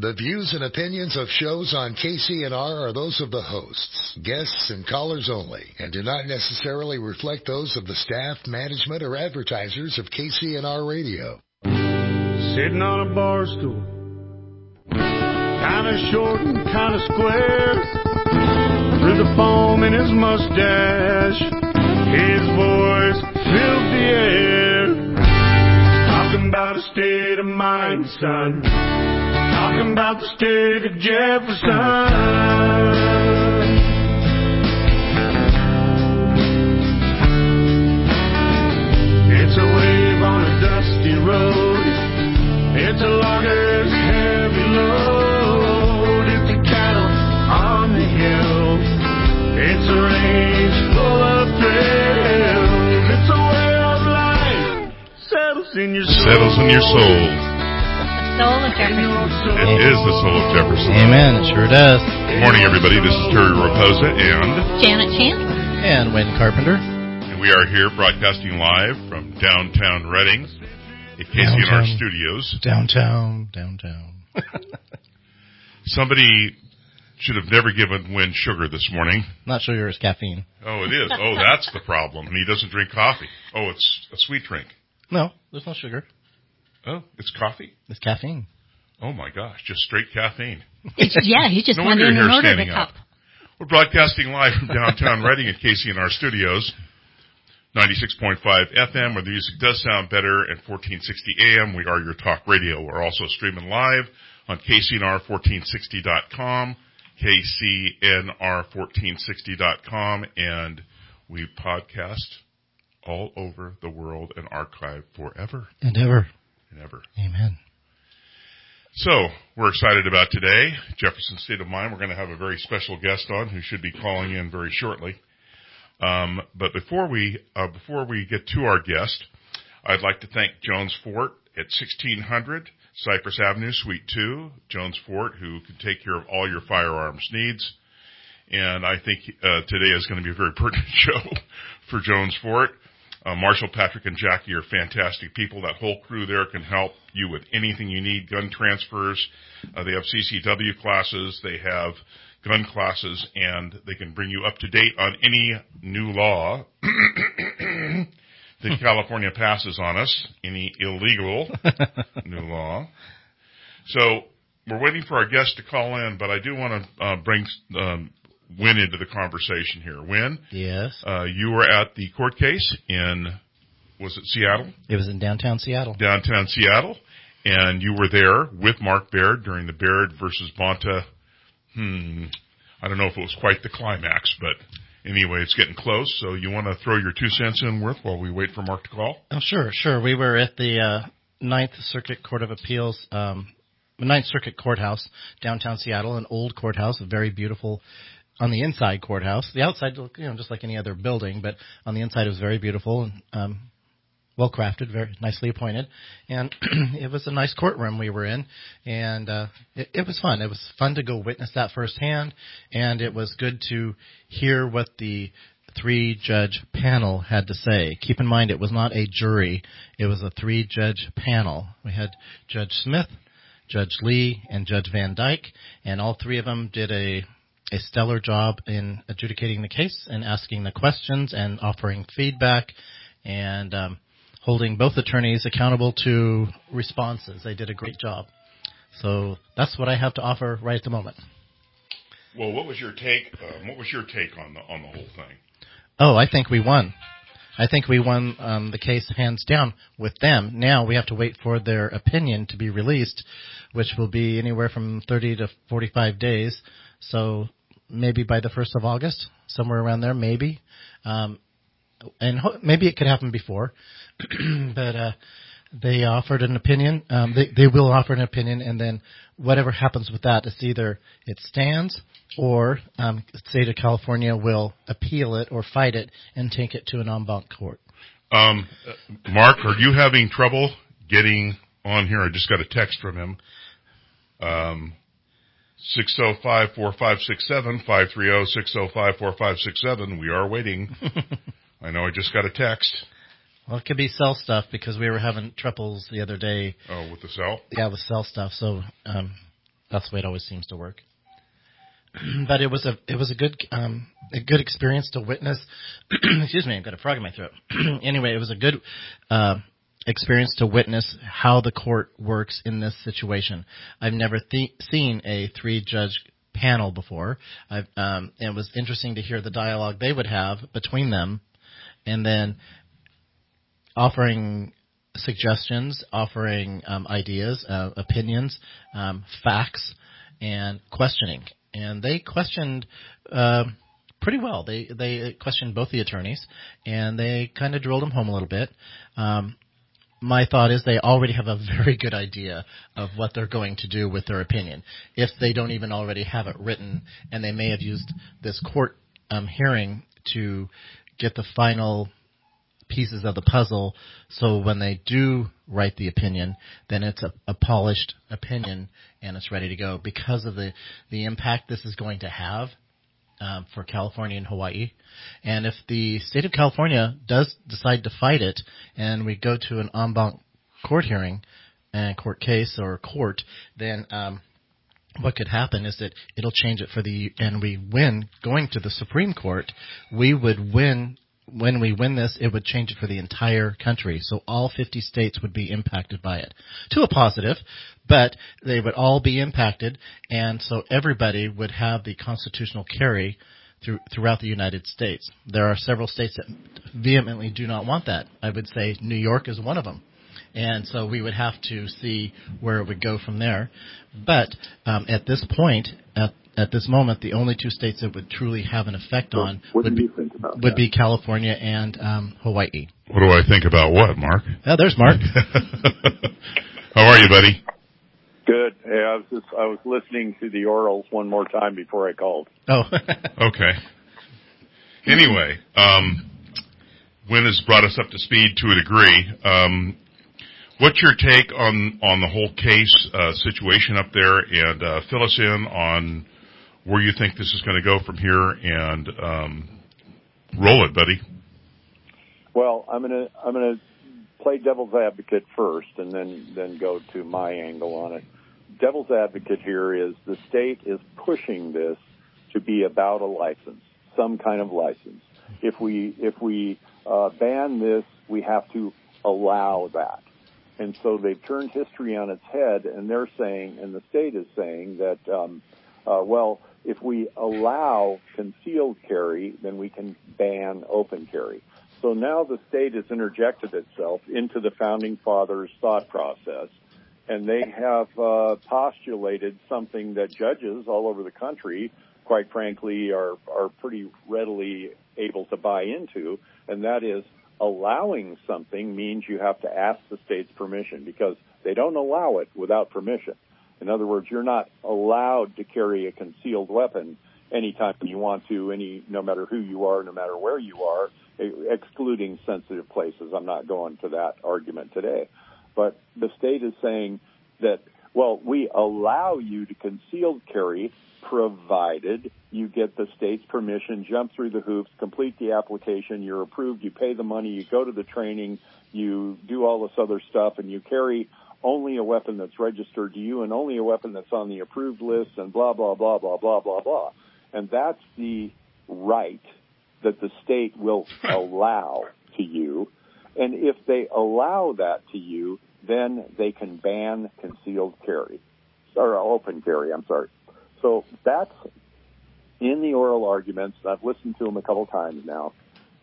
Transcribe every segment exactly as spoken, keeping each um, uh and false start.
The views and opinions of shows on K C N R are those of the hosts, guests, and callers only, and do not necessarily reflect those of the staff, management, or advertisers of K C N R Radio. Sitting on a bar stool, kinda short and kinda square, through the foam in his mustache, his voice filled the air. Talking about a state of mind, son. Talking about the state of Jefferson. It's a wave on a dusty road. It's a logger's heavy load. It's a cattle on the hill. It's a range full of thrills. It's a way of life settles in your soul. Settles in your soul. Soul of Jefferson. It is the soul of Jefferson. Amen. It sure does. Good morning, everybody. This is Terry Raposa and Janet Chandler and Wayne Carpenter. And we are here broadcasting live from downtown Reading at K C N R Studios. Downtown, downtown. Somebody should have never given Wynn sugar this morning. Not sugar, it's caffeine. Oh, it is. Oh, that's the problem. And he doesn't drink coffee. Oh, it's a sweet drink. No, there's no sugar. Oh, it's coffee? It's caffeine. Oh, my gosh. Just straight caffeine. It's, yeah, he just no went wonder in you're and here ordered standing a cup. up. We're broadcasting live from downtown Reading at K C N R Studios. ninety-six point five F M, where the music does sound better, and fourteen sixty A M. We are your talk radio. We're also streaming live on K C N R fourteen sixty dot com, K C N R fourteen sixty dot com, and we podcast all over the world and archive forever. And ever. And ever. Amen. So, we're excited about today, Jefferson State of Mind. We're going to have a very special guest on who should be calling in very shortly. Um, but before we uh, before we get to our guest, I'd like to thank Jones Fort at sixteen hundred Cypress Avenue, Suite two. Jones Fort, who can take care of all your firearms needs. And I think uh, today is going to be a very pertinent show for Jones Fort. Uh, Marshall, Patrick, and Jackie are fantastic people. That whole crew there can help you with anything you need, gun transfers. Uh, they have C C W classes. They have gun classes, and they can bring you up to date on any new law that California passes on us, any illegal new law. So we're waiting for our guest to call in, but I do want to uh, bring um, Wynn into the conversation here. Wynn? Yes. Uh, you were at the court case in, was it Seattle? It was in downtown Seattle. Downtown Seattle. And you were there with Mark Baird during the Baird versus Bonta. Hmm. I don't know if it was quite the climax, but anyway, it's getting close. So you want to throw your two cents in, Worth, while we wait for Mark to call? Oh, sure, sure. We were at the uh, Ninth Circuit Court of Appeals, um, Ninth Circuit Courthouse, downtown Seattle, an old courthouse, a very beautiful on the inside courthouse. The outside, you know, just like any other building, but on the inside it was very beautiful and um, well crafted, very nicely appointed. And it was a nice courtroom we were in, and uh, it, it was fun. It was fun to go witness that firsthand, and it was good to hear what the three-judge panel had to say. Keep in mind, it was not a jury. It was a three-judge panel. We had Judge Smith, Judge Lee, and Judge Van Dyke, and all three of them did a a stellar job in adjudicating the case and asking the questions and offering feedback and um, holding both attorneys accountable to responses. They did a great job. So that's what I have to offer right at the moment. Well, what was your take? Um, what was your take on the on the whole thing? Oh, I think we won. I think we won um, the case hands down with them. Now we have to wait for their opinion to be released, which will be anywhere from thirty to forty-five days. So maybe by the first of August, somewhere around there, maybe. Um, and ho- maybe it could happen before. but uh, they offered an opinion. Um, they, they will offer an opinion, and then whatever happens with that is either it stands or um, the state of California will appeal it or fight it and take it to an en banc court. Um, Mark, are you having trouble getting on here? I just got a text from him. Um, six oh five, four five six seven, five three oh, six oh five, four five six seven. We are waiting. I know I just got a text. Well, it could be cell stuff because we were having troubles the other day. Oh, with the cell? Yeah, with cell stuff. So um, That's the way it always seems to work. But it was a it was a good um, a good experience to witness. Excuse me, I've got a frog in my throat. Anyway, it was a good uh, experience to witness how the court works in this situation. I've never th- seen a three judge panel before. I've, um, it was interesting to hear the dialogue they would have between them, and then offering suggestions, offering um, ideas, uh, opinions, um, facts, and questioning. And they questioned uh, pretty well. They they questioned both the attorneys, and they kind of drilled them home a little bit. Um, my thought is they already have a very good idea of what they're going to do with their opinion, if they don't even already have it written, and they may have used this court um, hearing to get the final pieces of the puzzle, so when they do write the opinion, then it's a, a polished opinion and it's ready to go because of the, the impact this is going to have um, for California and Hawaii. And if the state of California does decide to fight it and we go to an en banc court hearing and court case or court, then um, what could happen is that it'll change it for the, and we win going to the Supreme Court, we would win. When we win this, it would change it for the entire country. So all fifty states would be impacted by it. To a positive, but they would all be impacted, and so everybody would have the constitutional carry through, throughout the United States. There are several states that vehemently do not want that. I would say New York is one of them. And so we would have to see where it would go from there. But um, at this point, at At this moment, the only two states that would truly have an effect on what would, do be, you think about would that? be California and um, Hawaii. What do I think about what, Mark? Oh, there's Mark. How are you, buddy? Good. Hey, I was just I was listening to the orals one more time before I called. Oh. Okay. Anyway, um, Wynn has brought us up to speed to a degree. Um, what's your take on, on the whole case uh, situation up there? And uh, fill us in on where you think this is going to go from here, and um, roll it, buddy. Well, I'm gonna I'm gonna play devil's advocate first, and then then go to my angle on it. Devil's advocate here is the state is pushing this to be about a license, some kind of license. If we if we uh, ban this, we have to allow that. And so they've turned history on its head, and they're saying, and the state is saying that, um, uh, well, if we allow concealed carry, then we can ban open carry. So now the state has interjected itself into the Founding Fathers' thought process, and they have uh, postulated something that judges all over the country, quite frankly, are, are pretty readily able to buy into, and that is allowing something means you have to ask the state's permission, because they don't allow it without permission. In other words, you're not allowed to carry a concealed weapon anytime you want to, any no matter who you are, no matter where you are, excluding sensitive places. I'm not going to that argument today. But the state is saying that, well, we allow you to concealed carry provided you get the state's permission, jump through the hoops, complete the application, you're approved, you pay the money, you go to the training, you do all this other stuff, and you carry only a weapon that's registered to you and only a weapon that's on the approved list, and blah, blah, blah, blah, blah, blah, blah. And that's the right that the state will allow to you. And if they allow that to you, then they can ban concealed carry, or open carry, I'm sorry. So that's in the oral arguments. I've listened to them a couple times now,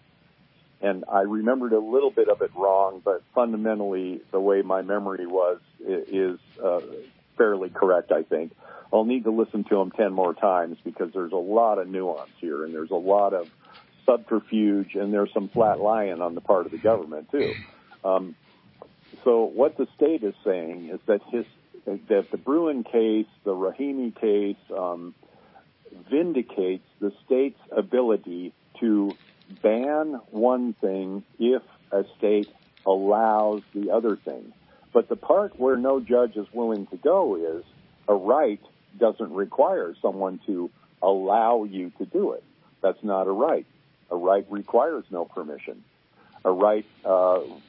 and I remembered a little bit of it wrong, but fundamentally the way my memory was is uh, fairly correct, I think. I'll need to listen to them ten more times because there's a lot of nuance here, and there's a lot of subterfuge, and there's some flat lying on the part of the government, too. Um, so what the state is saying is that his that the Bruen case, the Rahimi case, um, vindicates the state's ability to ban one thing if a state allows the other thing. But the part where no judge is willing to go is a right doesn't require someone to allow you to do it. That's not a right. A right requires no permission. A right uh,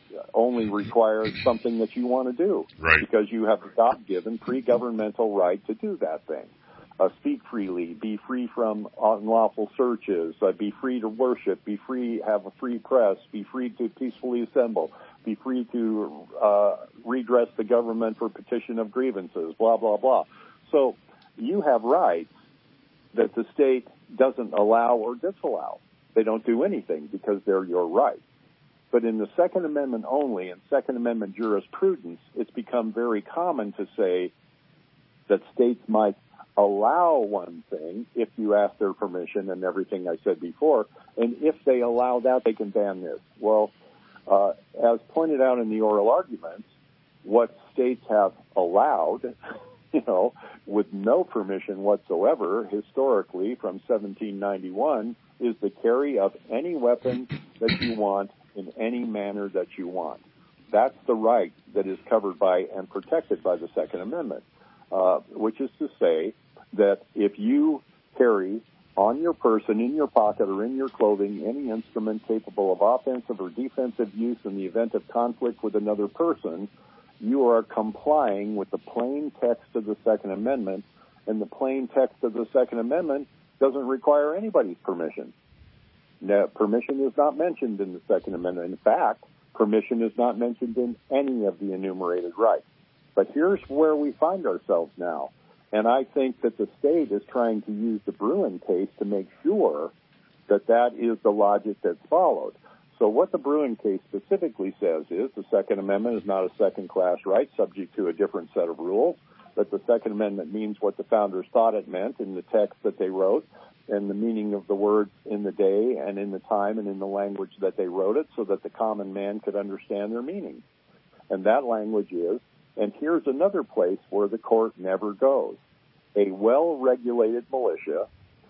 only requires something that you want to do. Right. Because you have a God-given pre-governmental right to do that thing. Uh, speak freely, be free from unlawful searches, uh, be free to worship, be free, have a free press, be free to peacefully assemble, be free to uh, redress the government for petition of grievances, blah, blah, blah. So you have rights that the state doesn't allow or disallow. They don't do anything because they're your rights. But in the Second Amendment only, in Second Amendment jurisprudence, it's become very common to say that states might allow one thing if you ask their permission and everything I said before, and if they allow that, they can ban this. Well, uh, as pointed out in the oral arguments, what states have allowed, you know, with no permission whatsoever, historically from seventeen ninety-one, is the carry of any weapon that you want in any manner that you want. That's the right that is covered by and protected by the Second Amendment, uh, which is to say that if you carry on your person, in your pocket, or in your clothing any instrument capable of offensive or defensive use in the event of conflict with another person, you are complying with the plain text of the Second Amendment, and the plain text of the Second Amendment doesn't require anybody's permission. Now, permission is not mentioned in the Second Amendment. In fact, permission is not mentioned in any of the enumerated rights. But here's where we find ourselves now. And I think that the state is trying to use the Bruen case to make sure that that is the logic that's followed. So what the Bruen case specifically says is the Second Amendment is not a second-class right subject to a different set of rules, that the Second Amendment means what the founders thought it meant in the text that they wrote and the meaning of the words in the day and in the time and in the language that they wrote it so that the common man could understand their meaning. And that language is, and here's another place where the court never goes, a well-regulated militia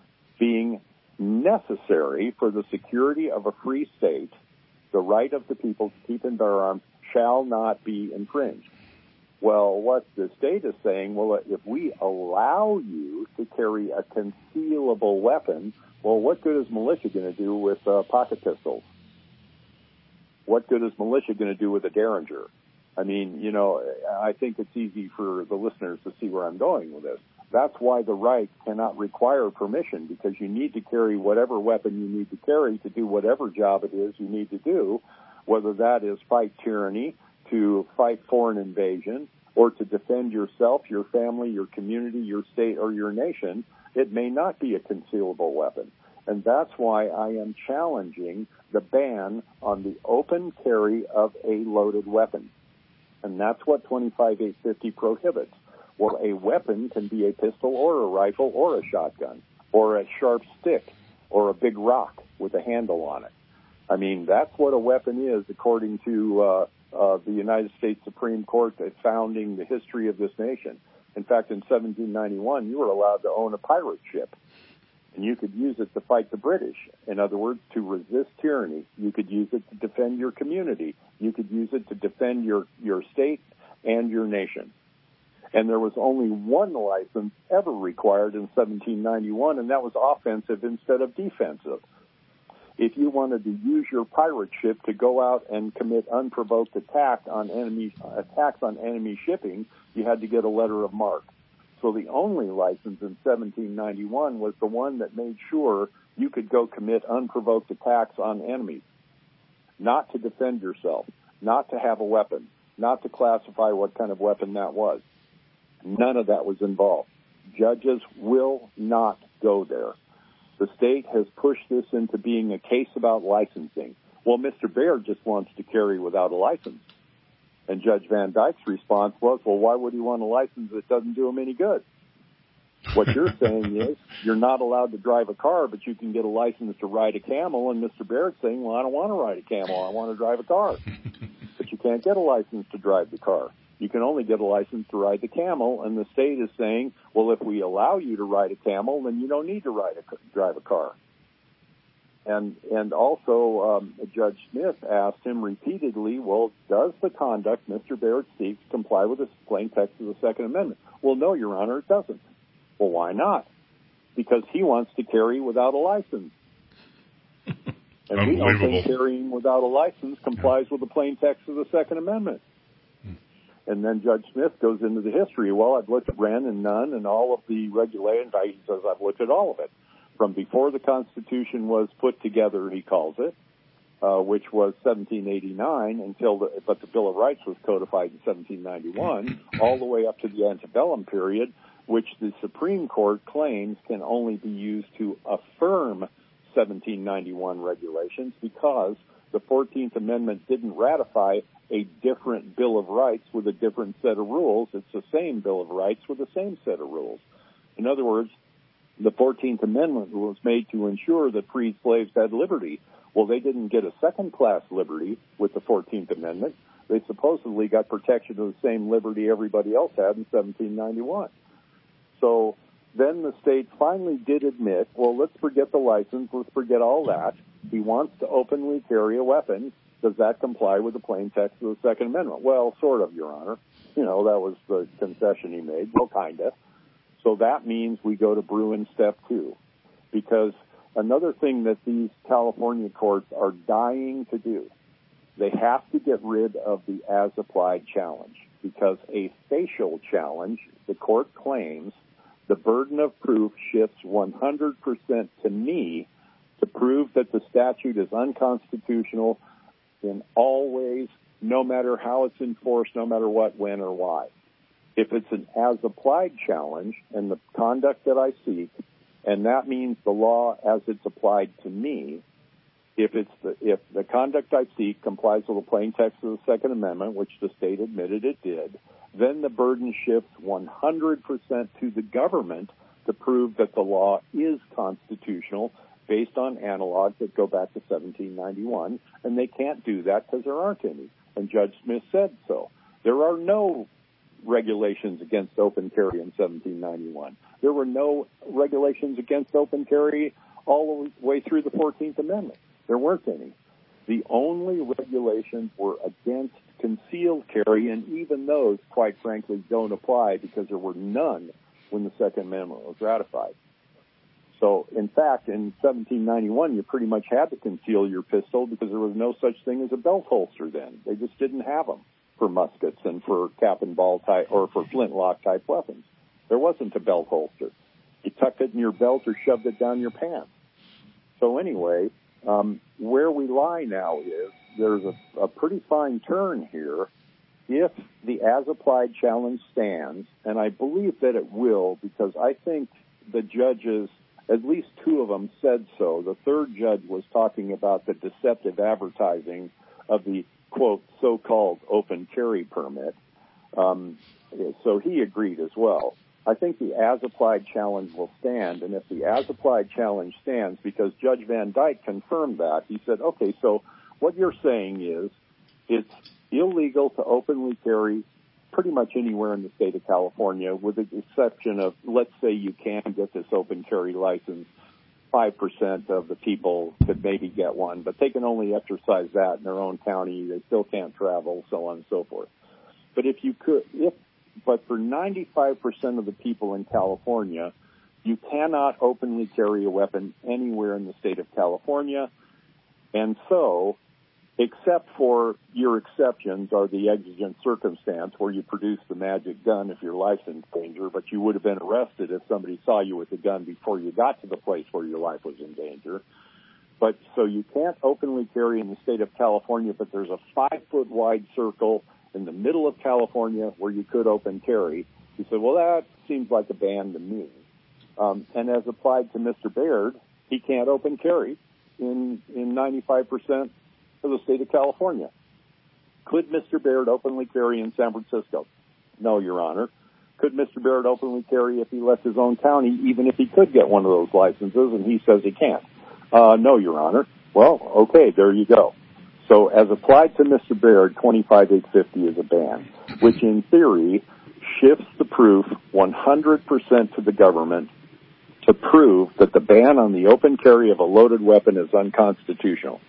being necessary for the security of a free state, the right of the people to keep and bear arms shall not be infringed. Well, what the state is saying, well, if we allow you to carry a concealable weapon, well, what good is militia going to do with uh, pocket pistols? What good is militia going to do with a Derringer? I mean, you know, I think it's easy for the listeners to see where I'm going with this. That's why the right cannot require permission, because you need to carry whatever weapon you need to carry to do whatever job it is you need to do, whether that is fight tyranny, to fight foreign invasion, or to defend yourself, your family, your community, your state, or your nation. It may not be a concealable weapon. And that's why I am challenging the ban on the open carry of a loaded weapon. And that's what twenty-five eight fifty prohibits. Well, a weapon can be a pistol or a rifle or a shotgun or a sharp stick or a big rock with a handle on it. I mean, that's what a weapon is according to uh, uh, the United States Supreme Court founding the history of this nation. In fact, in seventeen ninety-one, you were allowed to own a pirate ship, and you could use it to fight the British. In other words, to resist tyranny. You could use it to defend your community. You could use it to defend your, your state and your nation. And there was only one license ever required in seventeen ninety-one, and that was offensive instead of defensive. If you wanted to use your pirate ship to go out and commit unprovoked attack on enemy, attacks on enemy shipping, you had to get a letter of marque. So the only license in seventeen ninety-one was the one that made sure you could go commit unprovoked attacks on enemies, not to defend yourself, not to have a weapon, not to classify what kind of weapon that was. None of that was involved. Judges will not go there. The state has pushed this into being a case about licensing. Well, Mister Baird just wants to carry without a license. And Judge Van Dyke's response was, well, why would he want a license that doesn't do him any good? What you're saying is you're not allowed to drive a car, but you can get a license to ride a camel. And Mister Baird's saying, well, I don't want to ride a camel. I want to drive a car. But you can't get a license to drive the car. You can only get a license to ride the camel, and the state is saying, well, if we allow you to ride a camel, then you don't need to ride a, drive a car. And and also, um, Judge Smith asked him repeatedly, well, does the conduct Mister Baird seeks comply with the plain text of the Second Amendment? Well, no, Your Honor, it doesn't. Well, why not? Because he wants to carry without a license. And we don't think carrying without a license complies yeah. with the plain text of the Second Amendment. Hmm. And then Judge Smith goes into the history. Well, I've looked at Wren and Nunn and all of the regulations. He says I've looked at all of it. From before the Constitution was put together, he calls it, uh, which was seventeen eighty-nine, until the, but the Bill of Rights was codified in seventeen ninety-one, all the way up to the antebellum period, which the Supreme Court claims can only be used to affirm seventeen ninety-one regulations because the fourteenth Amendment didn't ratify a different Bill of Rights with a different set of rules. It's the same Bill of Rights with the same set of rules. In other words, the fourteenth Amendment was made to ensure that freed slaves had liberty. Well, they didn't get a second-class liberty with the fourteenth Amendment. They supposedly got protection of the same liberty everybody else had in seventeen ninety-one. So then the state finally did admit, well, let's forget the license, let's forget all that. He wants to openly carry a weapon. Does that comply with the plain text of the Second Amendment? Well, sort of, Your Honor. You know, that was the concession he made. Well, kind of. So that means we go to Bruin step two. Because another thing that these California courts are dying to do, they have to get rid of the as-applied challenge. Because a facial challenge, the court claims, the burden of proof shifts one hundred percent to me to prove that the statute is unconstitutional in all ways, no matter how it's enforced, no matter what, when, or why. If it's an as-applied challenge and the conduct that I seek, and that means the law as it's applied to me, if it's the, if the conduct I seek complies with the plain text of the Second Amendment, which the state admitted it did, then the burden shifts one hundred percent to the government to prove that the law is constitutional based on analogs that go back to seventeen ninety-one, and they can't do that because there aren't any. And Judge Smith said so. There are no regulations against open carry in seventeen ninety-one. There were no regulations against open carry all the way through the fourteenth Amendment. There weren't any. The only regulations were against concealed carry, and even those, quite frankly, don't apply because there were none when the Second Amendment was ratified. So, in fact, in seventeen ninety-one, you pretty much had to conceal your pistol because there was no such thing as a belt holster then. They just didn't have them for muskets and for cap and ball type or for flintlock type weapons. There wasn't a belt holster. You tucked it in your belt or shoved it down your pants. So anyway, um, where we lie now is there's a, a pretty fine turn here. If the as-applied challenge stands, and I believe that it will because I think the judges, at least two of them said so. The third judge was talking about the deceptive advertising of the, quote, so-called open carry permit. Um, so he agreed as well. I think the as-applied challenge will stand, and if the as-applied challenge stands, because Judge Van Dyke confirmed that, he said, okay, so what you're saying is it's illegal to openly carry pretty much anywhere in the state of California, with the exception of, let's say you can get this open carry license, five percent of the people could maybe get one, but they can only exercise that in their own county. They still can't travel, so on and so forth. But if you could, if, but for ninety-five percent of the people in California, you cannot openly carry a weapon anywhere in the state of California. And so, except for your exceptions are the exigent circumstance where you produce the magic gun if your life's in danger, but you would have been arrested if somebody saw you with a gun before you got to the place where your life was in danger. But so you can't openly carry in the state of California, but there's a five-foot wide circle in the middle of California where you could open carry. You said, well, that seems like a ban to me. Um, and as applied to Mister Baird, he can't open carry in, in ninety-five percent of the state of California. Could Mister Baird openly carry in San Francisco? No, Your Honor. Could Mister Baird openly carry if he left his own county, even if he could get one of those licenses, and he says he can't? Uh, no, Your Honor. Well, okay, there you go. So as applied to Mister Baird, twenty-five eight fifty is a ban, which in theory shifts the proof one hundred percent to the government to prove that the ban on the open carry of a loaded weapon is unconstitutional.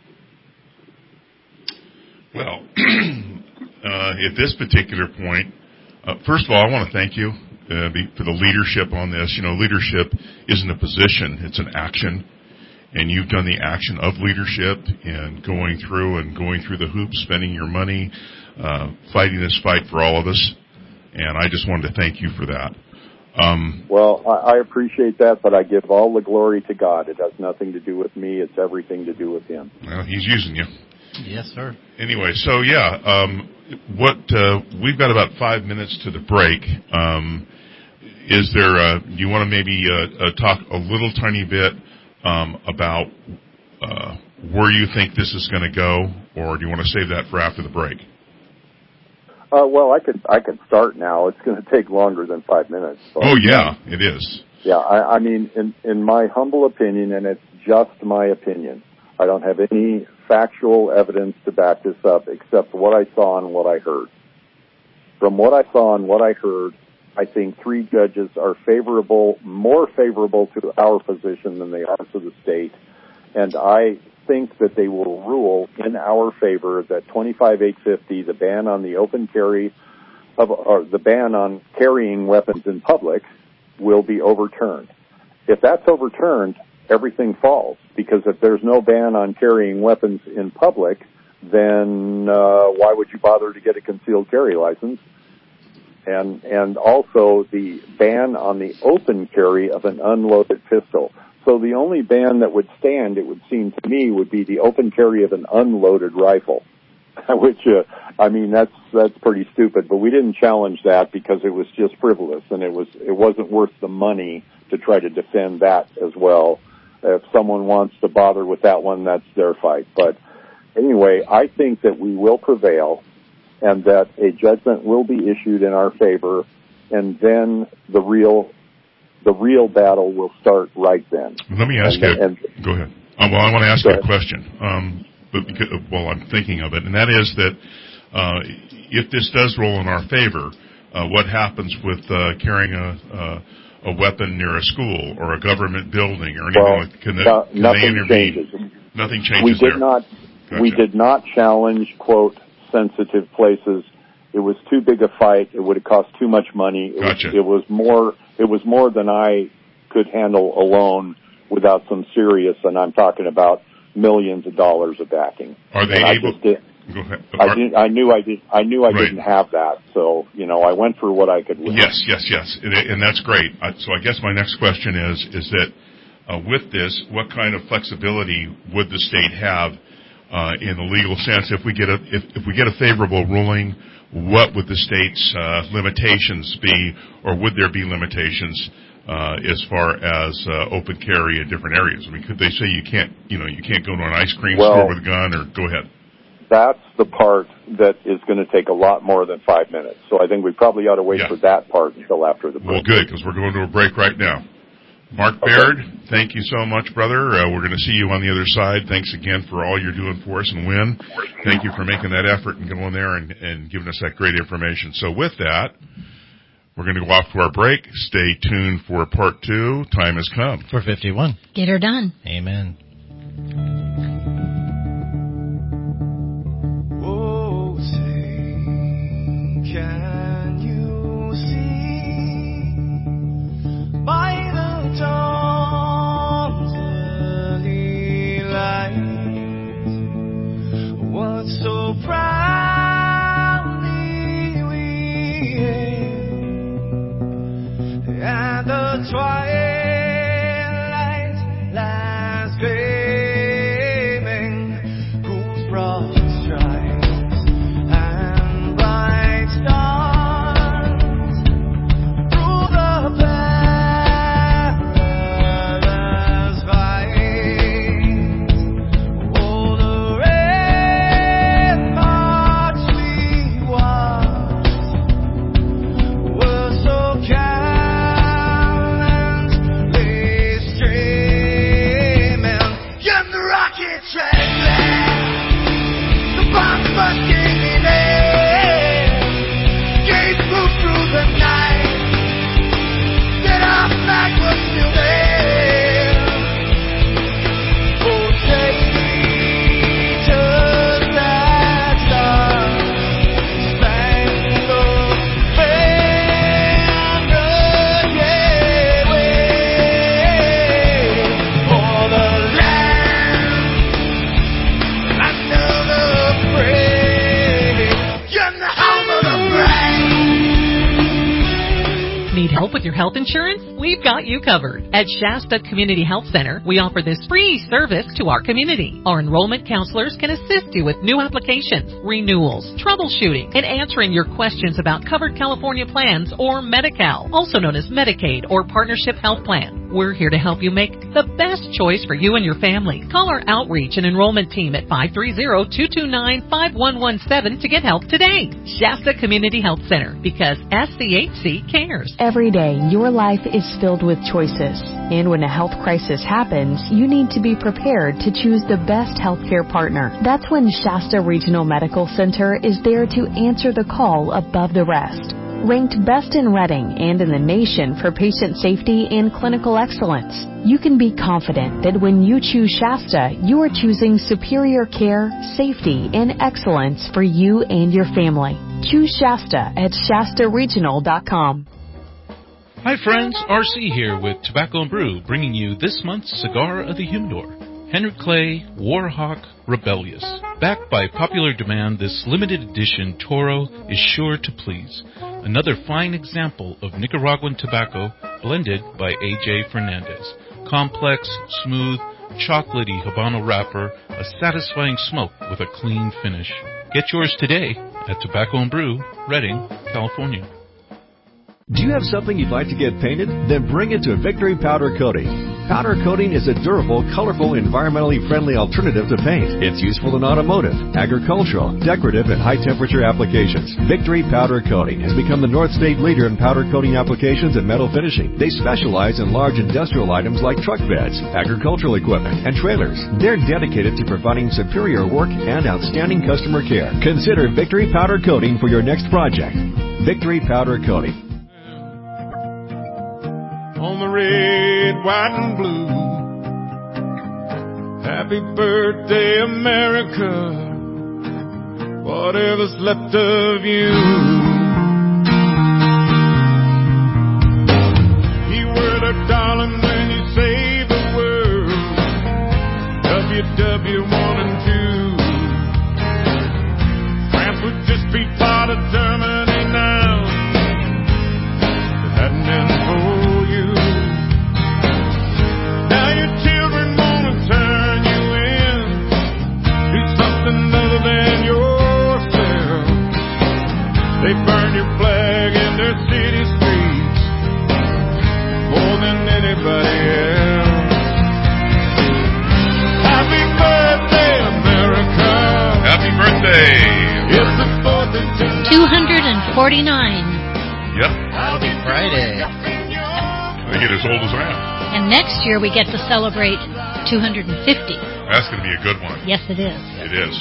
Well, uh, at this particular point, uh, first of all, I want to thank you uh, for the leadership on this. You know, leadership isn't a position, it's an action. and you've done the action of leadership and going through and going through the hoops, spending your money, uh, fighting this fight for all of us. And I just wanted to thank you for that. Um, well, I, I appreciate that, but I give all the glory to God. It has nothing to do with me. It's everything to do with Him. Well, He's using you. Yes, sir. Anyway, so yeah, um, what uh, we've got about five minutes to the break. Um, is there? Uh, do you want to maybe uh, uh, talk a little tiny bit um, about uh, where you think this is going to go, or do you want to save that for after the break? Uh, well, I could I could start now. It's going to take longer than five minutes. So. Oh yeah, it is. Yeah, I, I mean, in in my humble opinion, and it's just my opinion. I don't have any factual evidence to back this up except what I saw and what I heard. From what I saw and what I heard, I think three judges are favorable, more favorable to our position than they are to the state, and I think that they will rule in our favor that twenty-five eight fifty, the ban on the open carry of, or the ban on carrying weapons in public, will be overturned. If that's overturned, everything falls, because if there's no ban on carrying weapons in public, then uh, why would you bother to get a concealed carry license? And and also the ban on the open carry of an unloaded pistol. So the only ban that would stand, it would seem to me, would be the open carry of an unloaded rifle, which, uh, I mean, that's that's pretty stupid. But we didn't challenge that because it was just frivolous, and it was it wasn't worth the money to try to defend that as well. If someone wants to bother with that one, that's their fight. But anyway, I think that we will prevail, and that a judgment will be issued in our favor, and then the real the real battle will start right then. Let me ask and, you. And, go ahead. Uh, well, I want to ask you a question. Um, but because, well, I'm thinking of it, and that is that uh, if this does roll in our favor, uh, what happens with uh, carrying a, uh, a weapon near a school or a government building or anything well, like? Can, the, no, can nothing they intervene? changes. Nothing changes we did there. Not, gotcha. We did not challenge, quote, sensitive places. It was too big a fight. It would have cost too much money. It, gotcha. was, it was more. It was more than I could handle alone without some serious, and I'm talking about millions of dollars of backing. Are they and able? I, did, go ahead. I, did, I knew I did. I knew I right. didn't have that. So you know, I went for what I could win. Yes, yes, yes, and, and that's great. So I guess my next question is: is that uh, with this, what kind of flexibility would the state have uh, in the legal sense? If we get a if, if we get a favorable ruling, what would the state's uh, limitations be, or would there be limitations uh, as far as uh, open carry in different areas? I mean, could they say you can't, you know, you can't go to an ice cream well, store with a gun, or go ahead? That's the part that is going to take a lot more than five minutes. So I think we probably ought to wait yeah. for that part until after the break. Well, good, because we're going to a break right now. Mark okay. Baird, thank you so much, brother. Uh, we're going to see you on the other side. Thanks again for all you're doing for us. And Win, thank you for making that effort and going there and, and giving us that great information. So with that, we're going to go off to our break. Stay tuned for part two. Time has come. For fifty-one. Get her done. Amen. Oh, say, can you see by the dawn's early light what so proudly we hailed at the twilight's last gleaming, whose broad stripes and bright stars through the perilous fight, oh, the ramparts we watched were so gallant health insurance? We've got you covered. At Shasta Community Health Center, we offer this free service to our community. Our enrollment counselors can assist you with new applications, renewals, troubleshooting, and answering your questions about covered California plans or Medi-Cal, also known as Medicaid or Partnership Health Plan. We're here to help you make the best choice for you and your family. Call our outreach and enrollment team at five three zero, two two nine, five one one seven to get help today. Shasta Community Health Center, because S C H C cares. Every day, your life is filled with choices. And when a health crisis happens, you need to be prepared to choose the best healthcare partner. That's when Shasta Regional Medical Center is there to answer the call above the rest. Ranked best in Redding and in the nation for patient safety and clinical excellence, you can be confident that when you choose Shasta, you are choosing superior care, safety, and excellence for you and your family. Choose Shasta at Shasta Regional dot com. Hi friends, R C here with Tobacco and Brew, bringing you this month's Cigar of the Humidor. Henry Clay, Warhawk, Rebellious. Backed by popular demand, this limited edition Toro is sure to please. Another fine example of Nicaraguan tobacco blended by A J Fernandez. Complex, smooth, chocolatey Habano wrapper, a satisfying smoke with a clean finish. Get yours today at Tobacco and Brew, Redding, California. Do you have something you'd like to get painted? Then bring it to Victory Powder Coating. Powder coating is a durable, colorful, environmentally friendly alternative to paint. It's useful in automotive, agricultural, decorative, and high-temperature applications. Victory Powder Coating has become the North State leader in powder coating applications and metal finishing. They specialize in large industrial items like truck beds, agricultural equipment, and trailers. They're dedicated to providing superior work and outstanding customer care. Consider Victory Powder Coating for your next project. Victory Powder Coating. On the red, white, and blue. Happy birthday, America. Whatever's left of you. You were the darling when you saved the world. W W one and two. France would just be part of Germany now. If it hadn't been for they burn your flag in their city streets more than anybody else. Happy birthday, America. Happy birthday. It's the fourth of July. two hundred forty-nine. Yep. Happy Friday. I get as old as I am. And next year we get to celebrate two hundred fifty. That's going to be a good one. Yes, it is. It is.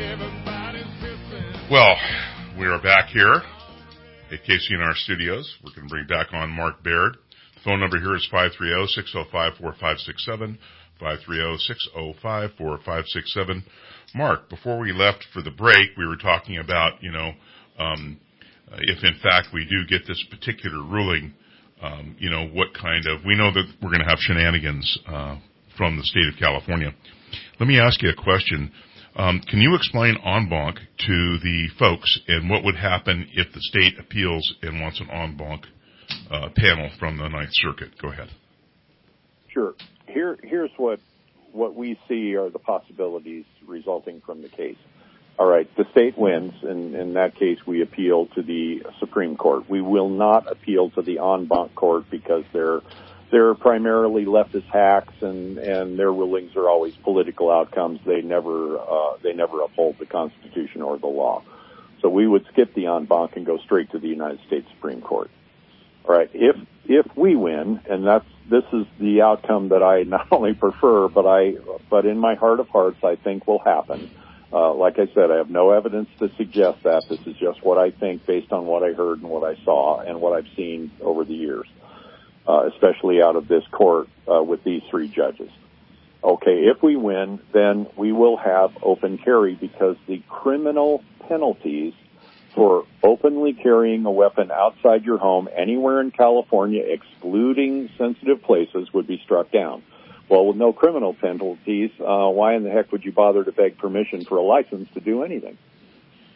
Well, we are back here at K C N R Studios. We're going to bring back on Mark Baird. The phone number here is five three zero, six zero five, four five six seven, five three zero, six zero five, four five six seven. Mark, before we left for the break, we were talking about, you know, um, if in fact we do get this particular ruling, um, you know, what kind of, we know that we're going to have shenanigans uh, from the state of California. Let me ask you a question. Um, can you explain en banc to the folks and what would happen if the state appeals and wants an en banc uh, panel from the Ninth Circuit? Go ahead. Sure. Here, here's what what we see are the possibilities resulting from the case. All right, the state wins. In, in that case, we appeal to the Supreme Court. We will not appeal to the en banc court because they're They're primarily leftist hacks, and, and their rulings are always political outcomes. They never uh, they never uphold the Constitution or the law. So we would skip the en banc and go straight to the United States Supreme Court. All right, if if we win, and that's this is the outcome that I not only prefer, but I but in my heart of hearts I think will happen. Uh, like I said, I have no evidence to suggest that. This is just what I think based on what I heard and what I saw and what I've seen over the years. Uh, especially out of this court uh, with these three judges. Okay, if we win, then we will have open carry because the criminal penalties for openly carrying a weapon outside your home anywhere in California, excluding sensitive places, would be struck down. Well, with no criminal penalties, uh, why in the heck would you bother to beg permission for a license to do anything?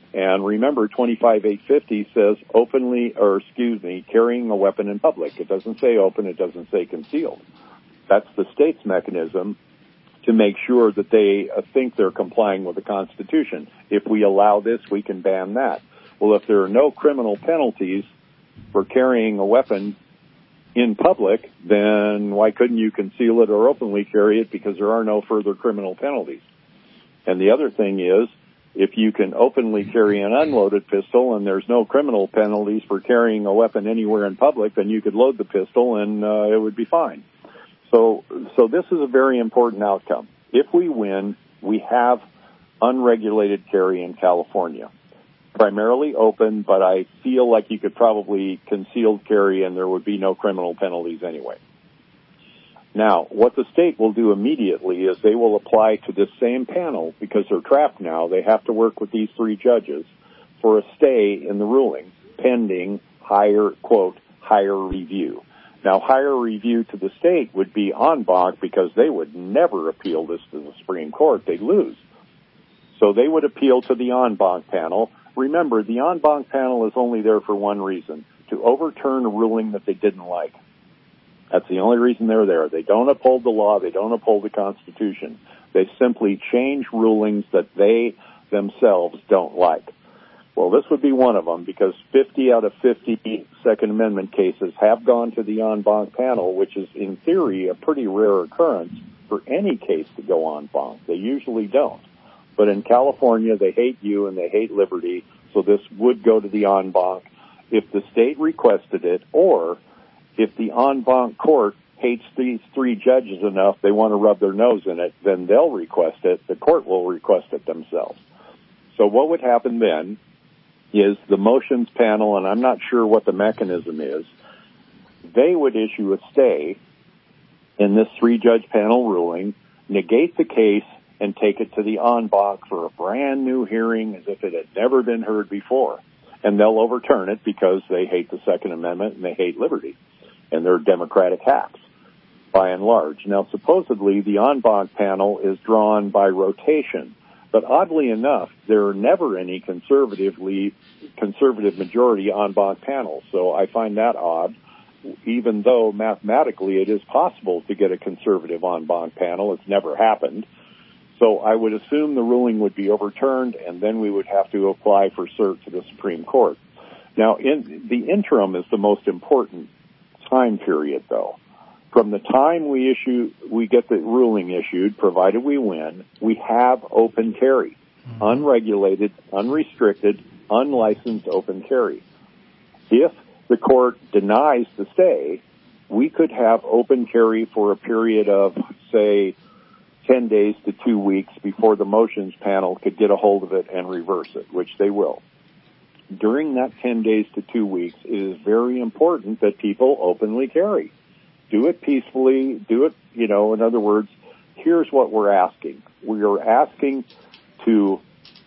And remember, twenty-five eight fifty says openly, or excuse me, carrying a weapon in public. It doesn't say open, it doesn't say concealed. That's the state's mechanism to make sure that they uh, think they're complying with the Constitution. If we allow this, we can ban that. Well, if there are no criminal penalties for carrying a weapon in public, then why couldn't you conceal it or openly carry it, because there are no further criminal penalties? And the other thing is, if you can openly carry an unloaded pistol and there's no criminal penalties for carrying a weapon anywhere in public, then you could load the pistol and uh, it would be fine. So, so this is a very important outcome. If we win, we have unregulated carry in California. Primarily open, but I feel like you could probably concealed carry and there would be no criminal penalties anyway. Now, what the state will do immediately is they will apply to this same panel, because they're trapped now. They have to work with these three judges for a stay in the ruling, pending higher, quote, higher review. Now, higher review to the state would be en banc, because they would never appeal this to the Supreme Court. They'd lose. So they would appeal to the en banc panel. Remember, the en banc panel is only there for one reason, to overturn a ruling that they didn't like. That's the only reason they're there. They don't uphold the law. They don't uphold the Constitution. They simply change rulings that they themselves don't like. Well, this would be one of them, because fifty out of fifty Second Amendment cases have gone to the en banc panel, which is, in theory, a pretty rare occurrence for any case to go en banc. They usually don't. But in California, they hate you and they hate liberty, so this would go to the en banc if the state requested it, or if the en banc court hates these three judges enough, they want to rub their nose in it, then they'll request it. The court will request it themselves. So what would happen then is the motions panel, and I'm not sure what the mechanism is, they would issue a stay in this three-judge panel ruling, negate the case, and take it to the en banc for a brand new hearing as if it had never been heard before. And they'll overturn it because they hate the Second Amendment and they hate liberty. And they're democratic hacks, by and large. Now, supposedly, the en banc panel is drawn by rotation. But oddly enough, there are never any conservatively, conservative majority en banc panels. So I find that odd, even though mathematically it is possible to get a conservative en banc panel. It's never happened. So I would assume the ruling would be overturned, and then we would have to apply for cert to the Supreme Court. Now, in, the interim is the most important time period, though. From the time we issue, we get the ruling issued, provided we win, we have open carry, unregulated, unrestricted, unlicensed open carry. If the court denies the stay, we could have open carry for a period of, say, ten days to two weeks before the motions panel could get a hold of it and reverse it, which they will. During that ten days to two weeks, it is very important that people openly carry. Do it peacefully. Do it, you know, in other words, here's what we're asking. We are asking to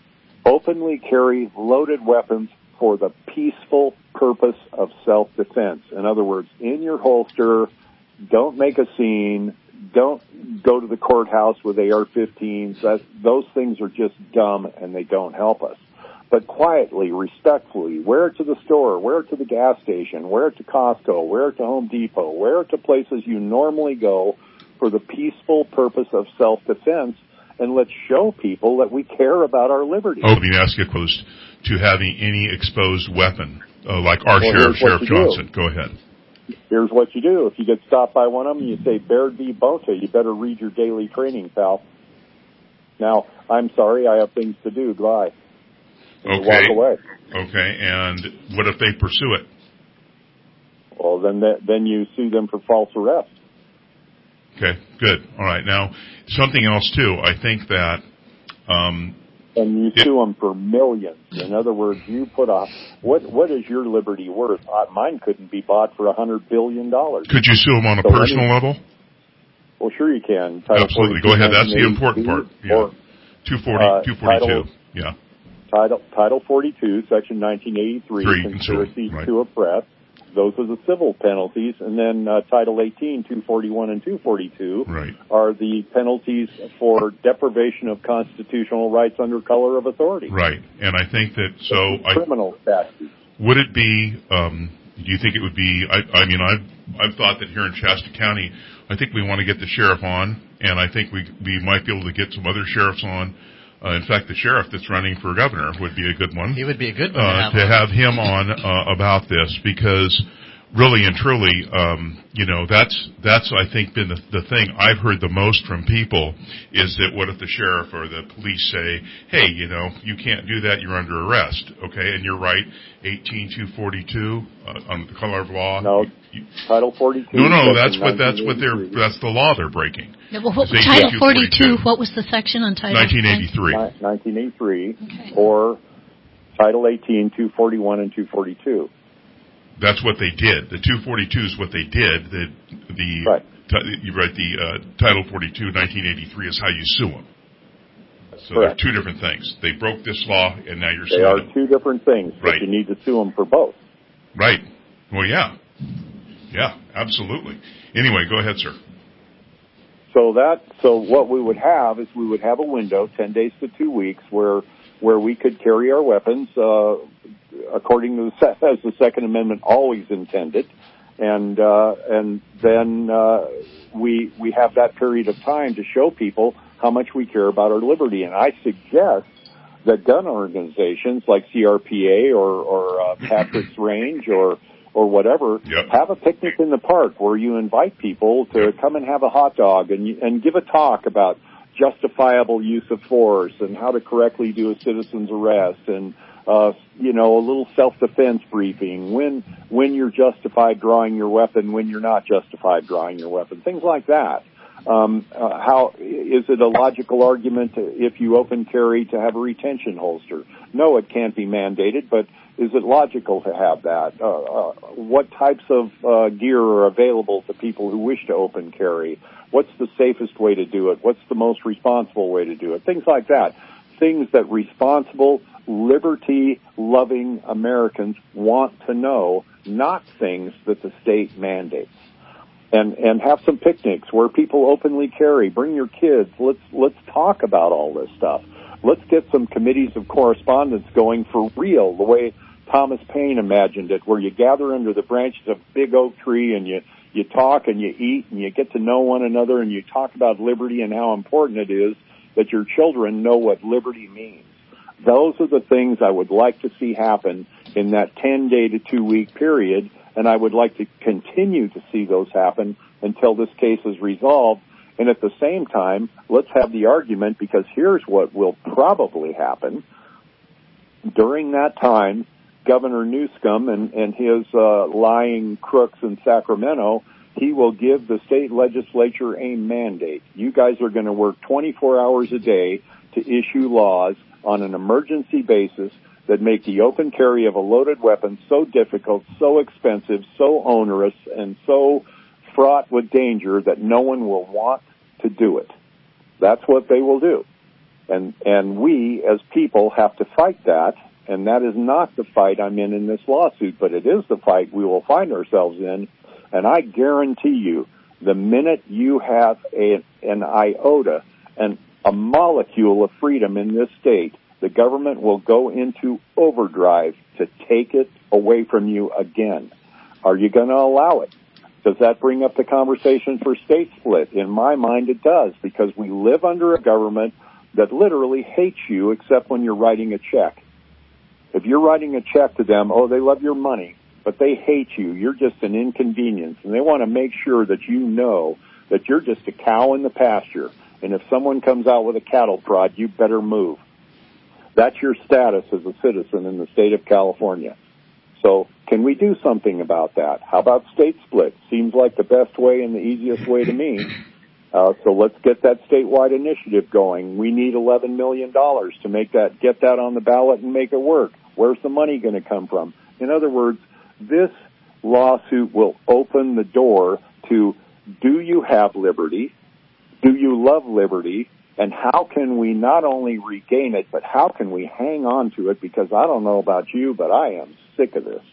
openly carry loaded weapons for the peaceful purpose of self-defense. In other words, in your holster, don't make a scene, don't go to the courthouse with A R fifteens. That, those things are just dumb and they don't help us. But quietly, respectfully, wear it to the store, wear it to the gas station, wear it to Costco, wear it to Home Depot, wear it to places you normally go for the peaceful purpose of self-defense, and let's show people that we care about our liberty. Oh, let me ask you opposed to having any exposed weapon, uh, like our well, sheriff, Sheriff Johnson. Do. Go ahead. Here's what you do. If you get stopped by one of them, you say, Baird v. Bota, you better read your daily training, pal. Now, I'm sorry, I have things to do. Goodbye. Okay. Walk away. Okay, and what if they pursue it? Well, then that, then you sue them for false arrest. Okay, good. All right. Now, something else, too. I think that... Um, and you it, sue them for millions. In other words, you put off... What What is your liberty worth? Uh, mine couldn't be bought for one hundred billion dollars. Could you sue them on a so personal any, level? Well, sure you can. Title Absolutely. Go ahead. That's the important part. Yeah. Or, two forty, uh, two forty-two. Title, yeah. Title Title forty-two, Section nineteen eighty-three, Three, conspiracy right. to oppress. Those are the civil penalties, and then uh, Title eighteen, two forty-one and two forty-two right. are the penalties for deprivation of constitutional rights under color of authority. Right, and I think that so I, criminal statutes. Would it be? Um, do you think it would be? I, I mean, I've I've thought that here in Shasta County, I think we want to get the sheriff on, and I think we we might be able to get some other sheriffs on. Uh, in fact, the sheriff that's running for governor would be a good one. He would be a good one uh, to have, to have him on uh, about this, because really and truly, um, you know, that's that's I think been the, the thing I've heard the most from people is that what if the sheriff or the police say, hey, you know, you can't do that, you're under arrest, okay? And you're right, eighteen two forty-two uh, on the color of law. No, you, Title forty-two. No, no, that's what that's what they're that's the law they're breaking. No, well, what, Title forty-two. What was the section on Title? nineteen eighty-three. nineteen eighty-three, okay. Or Title eighteen, two forty-one and two forty-two. That's what they did. The two forty-two is what they did. The the right. t- you write the uh, Title forty-two, nineteen eighty-three is how you sue them. So Correct. they're two different things. They broke this law, and now you're they suing are them. two different things, but right. you need to sue them for both. Right. Well, yeah, yeah, absolutely. Anyway, go ahead, sir. So that so what we would have is we would have a window, ten days to two weeks, where where we could carry our weapons uh, according to the, as the Second Amendment always intended, and uh, and then uh, we we have that period of time to show people how much we care about our liberty. And I suggest that gun organizations like C R P A or, or uh, Patrick's Range or or whatever, yep. have a picnic in the park where you invite people to yep. come and have a hot dog and and give a talk about justifiable use of force and how to correctly do a citizen's arrest and, uh, you know, a little self-defense briefing, when when you're justified drawing your weapon, when you're not justified drawing your weapon, things like that. Um, uh, how is it a logical argument to, if you open carry to have a retention holster? No, it can't be mandated, but is it logical to have that? Uh, uh, what types of uh, gear are available to people who wish to open carry? What's the safest way to do it? What's the most responsible way to do it? Things like that. Things that responsible, liberty-loving Americans want to know, not things that the state mandates. And and have some picnics where people openly carry. Bring your kids. Let's let's talk about all this stuff. Let's get some committees of correspondence going for real, the way Thomas Paine imagined it, where you gather under the branches of a big oak tree and you, you talk and you eat and you get to know one another and you talk about liberty and how important it is that your children know what liberty means. Those are the things I would like to see happen in that ten-day to two-week period, and I would like to continue to see those happen until this case is resolved. And at the same time, let's have the argument, because here's what will probably happen. During that time, Governor Newsom and, and his uh, lying crooks in Sacramento, he will give the state legislature a mandate. You guys are going to work twenty-four hours a day to issue laws on an emergency basis that make the open carry of a loaded weapon so difficult, so expensive, so onerous, and so fraught with danger that no one will want to do it. That's what they will do. And and we, as people, have to fight that, and that is not the fight I'm in in this lawsuit, but it is the fight we will find ourselves in. And I guarantee you, the minute you have a, an iota, and a molecule of freedom in this state, the government will go into overdrive to take it away from you again. Are you going to allow it? Does that bring up the conversation for state split? In my mind, it does, because we live under a government that literally hates you except when you're writing a check. If you're writing a check to them, oh, they love your money, but they hate you. You're just an inconvenience, and they want to make sure that you know that you're just a cow in the pasture, and if someone comes out with a cattle prod, you better move. That's your status as a citizen in the state of California. So can we do something about that? How about state split? Seems like the best way and the easiest way to me. Uh, so let's get that statewide initiative going. We need eleven million dollars to make that, get that on the ballot and make it work. Where's the money going to come from? In other words, this lawsuit will open the door to, do you have liberty? Do you love liberty? And how can we not only regain it, but how can we hang on to it? Because I don't know about you, but I am sick of this.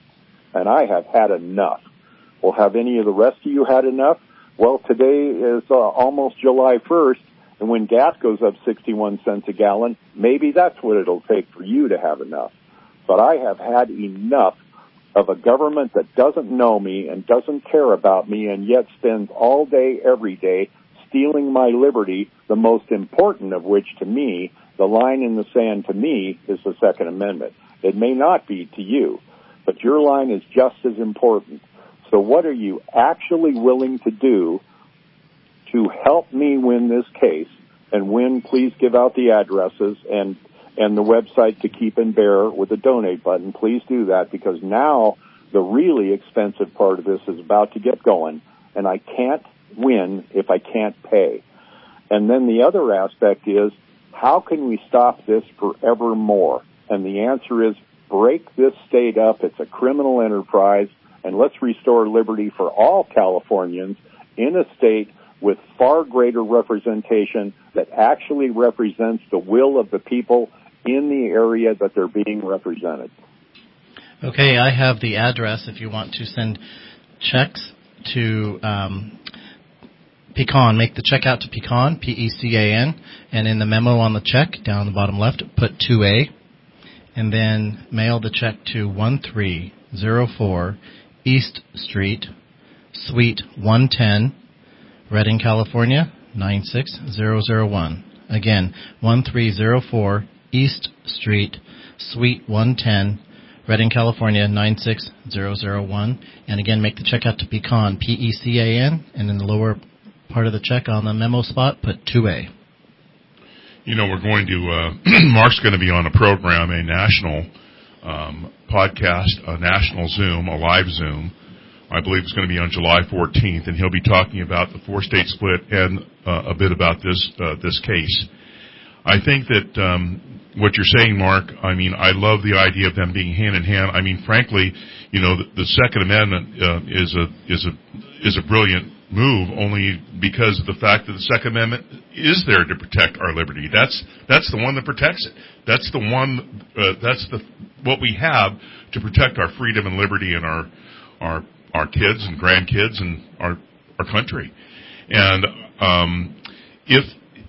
and I have had enough. Well, have any of the rest of you had enough? Well, today is uh, almost July first, and when gas goes up sixty-one cents a gallon, maybe that's what it'll take for you to have enough. But I have had enough of a government that doesn't know me and doesn't care about me and yet spends all day, every day, stealing my liberty, the most important of which to me, the line in the sand to me, is the Second Amendment. It may not be to you, but your line is just as important. So what are you actually willing to do to help me win this case? And win, please give out the addresses and, and the website to keep and bear with the donate button. Please do that, because now the really expensive part of this is about to get going, and I can't win if I can't pay. And then the other aspect is, how can we stop this forevermore? And the answer is, break this state up. It's a criminal enterprise. And let's restore liberty for all Californians in a state with far greater representation that actually represents the will of the people in the area that they're being represented. Okay, I have the address if you want to send checks to um, Pecan. Make the check out to Pecan, P E C A N, and in the memo on the check, down the bottom left, put two A, and then mail the check to one three zero four East Street, Suite one ten, Redding, California, nine six zero zero one. Again, one three zero four East Street, Suite one ten, Redding, California, nine six zero zero one. And again, make the check out to Pecan, P E C A N, and in the lower part of the check on the memo spot, put two A. You know, we're going to, uh, Mark's going to be on a program, a national um, podcast, a national Zoom, a live Zoom. I believe it's going to be on July fourteenth, and he'll be talking about the four-state split and uh, a bit about this uh, this case. I think that um, what you're saying, Mark, I mean, I love the idea of them being hand in hand. I mean, frankly, you know, the, the Second Amendment uh, is a is a is a brilliant move, only because of the fact that the Second Amendment is there to protect our liberty. That's that's the one that protects it. That's the one. Uh, that's the what we have to protect our freedom and liberty and our our our kids and grandkids and our our country. And um, if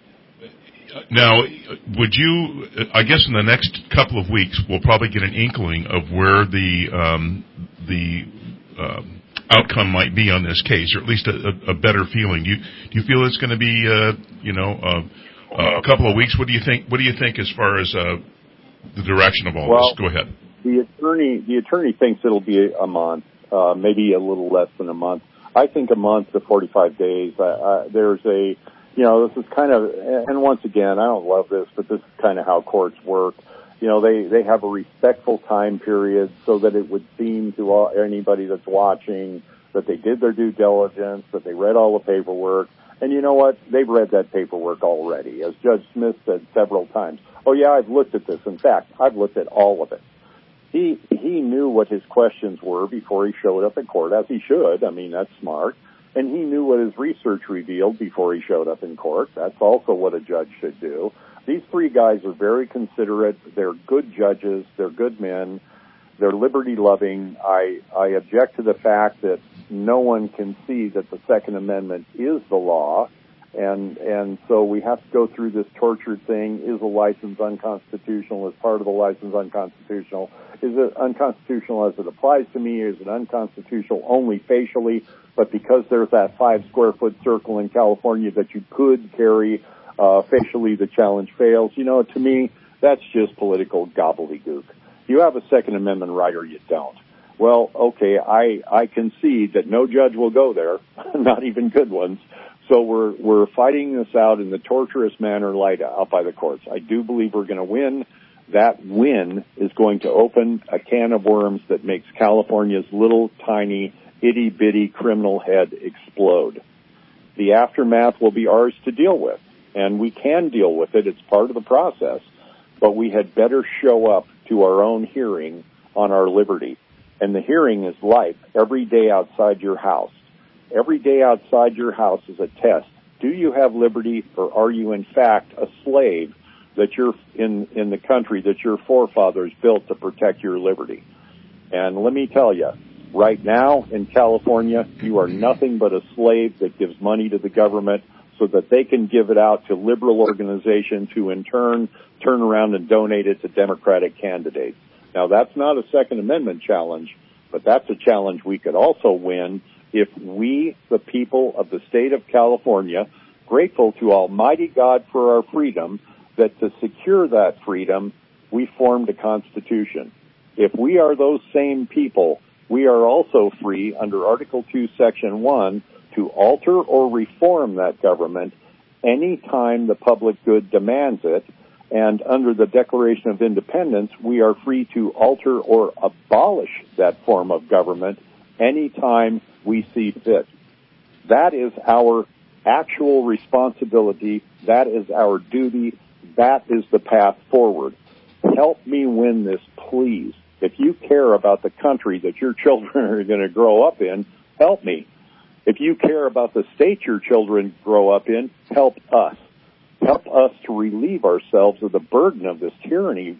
now, would you? I guess in the next couple of weeks, we'll probably get an inkling of where the um, the um, outcome might be on this case, or at least a, a better feeling. Do you do you feel it's going to be, uh, you know, uh, a couple of weeks? What do you think? What do you think as far as uh, the direction of all well, this? Go ahead. The attorney, the attorney thinks it'll be a month, uh, maybe a little less than a month. I think a month to forty-five days. I, I, there's a, you know, this is kind of, and once again, I don't love this, but this is kind of how courts work. You know, they, they have a respectful time period so that it would seem to all, anybody that's watching that they did their due diligence, that they read all the paperwork. And you know what? They've read that paperwork already. As Judge Smith said several times, oh yeah, I've looked at this. In fact, I've looked at all of it. He, he knew what his questions were before he showed up in court, as he should. I mean, that's smart. And he knew what his research revealed before he showed up in court. That's also what a judge should do. These three guys are very considerate. They're good judges. They're good men. They're liberty-loving. I, I object to the fact that no one can see that the Second Amendment is the law. And, and so we have to go through this tortured thing. Is a license unconstitutional? Is part of the license unconstitutional? Is it unconstitutional as it applies to me? Is it unconstitutional only facially? But because there's that five square foot circle in California that you could carry, uh, facially the challenge fails. You know, to me, that's just political gobbledygook. You have a Second Amendment right or you don't. Well, okay, I, I concede that no judge will go there, not even good ones. So we're, we're fighting this out in the torturous manner laid out by the courts. I do believe we're going to win. That win is going to open a can of worms that makes California's little tiny itty bitty criminal head explode. The aftermath will be ours to deal with, and we can deal with it. It's part of the process, but we had better show up to our own hearing on our liberty. And the hearing is life every day outside your house. Every day outside your house is a test. Do you have liberty, or are you in fact a slave that you're in, in the country that your forefathers built to protect your liberty? And let me tell you, Right now in California, you are nothing but a slave that gives money to the government so that they can give it out to liberal organizations who in turn turn around and donate it to Democratic candidates. Now, that's not a Second Amendment challenge, but that's a challenge we could also win if we, the people of the state of California, grateful to Almighty God for our freedom, that to secure that freedom, we formed a constitution. If we are those same people, we are also free under Article two, Section one to alter or reform that government any time the public good demands it. And under the Declaration of Independence, we are free to alter or abolish that form of government any time we see fit. That is our actual responsibility. That is our duty. That is the path forward. Help me win this, please. If you care about the country that your children are going to grow up in, help me. If you care about the state your children grow up in, help us. Help us to relieve ourselves of the burden of this tyranny,